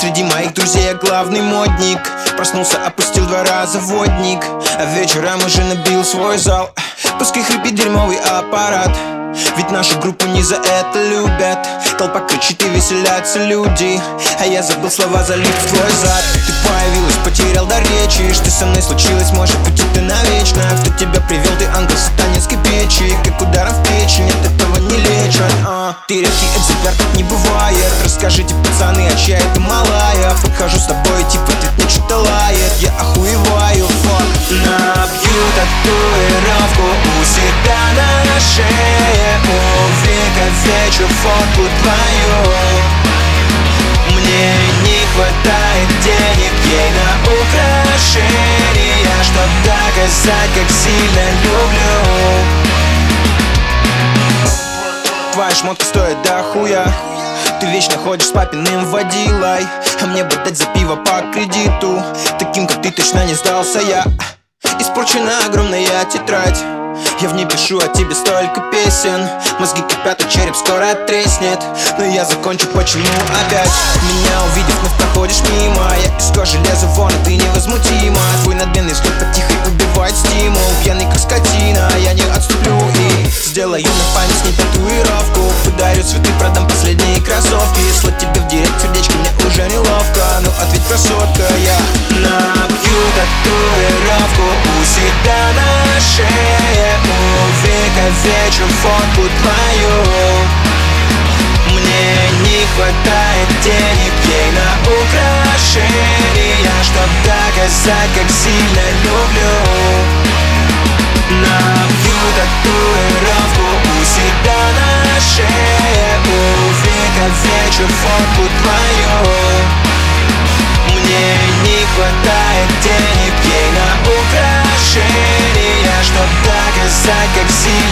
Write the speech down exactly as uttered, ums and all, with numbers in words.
Среди моих друзей я главный модник. Проснулся, опустил два раза водник, а вечером уже набил свой зал. Пускай хрипит дерьмовый аппарат, ведь нашу группу не за это любят. Толпа кричит и веселятся люди, а я забыл слова, залип в твой зад. Ты появилась, потерял дар речи. Что со мной случилось, может быть это навечно. Кто тебя привел, ты ангел сатанинской печи. Как ударом в печень, от этого не лечат. а. Ты редкий экземпляр, так не бывает. Расскажите, пацаны, а чья это малая? Подхожу с тобой, типа ты мне что-то лает. Я охуеваю, фак. Набью татуировку у себя на шее, увековечу фотку твою. Мне не хватает денег ей на украшения, чтоб доказать, как сильно люблю. Твоя шмотка стоит до хуя. Ты вечно ходишь с папиным водилой, а мне бы дать за пиво по кредиту. Таким, как ты, точно не сдался я. Испорчена огромная тетрадь, я в ней пишу о тебе столько песен. Мозги кипят, а череп скоро треснет. Но я закончу, почему опять? Меня увидев, вновь проходишь мимо. Я из кожи лезу вон, а ты невозмутима. Твой надменный взгляд потихо убивает стимул. Пьяный как скотина, я не отступлю и сделаю на память с ней татуировку. Подарю цветы, продам последние кроссовки. Слать тебе в директ сердечко мне уже неловко. Ну ответь, красотка, я набью татуировку у себя на шее, увековечу фотку твою. Мне не хватает денег ей на украшения, чтоб доказать, как сильно люблю. Набью татуировку у себя на шее, увековечу фотку твою. Мне не хватает денег ей на украшения, чтоб доказать, как сильно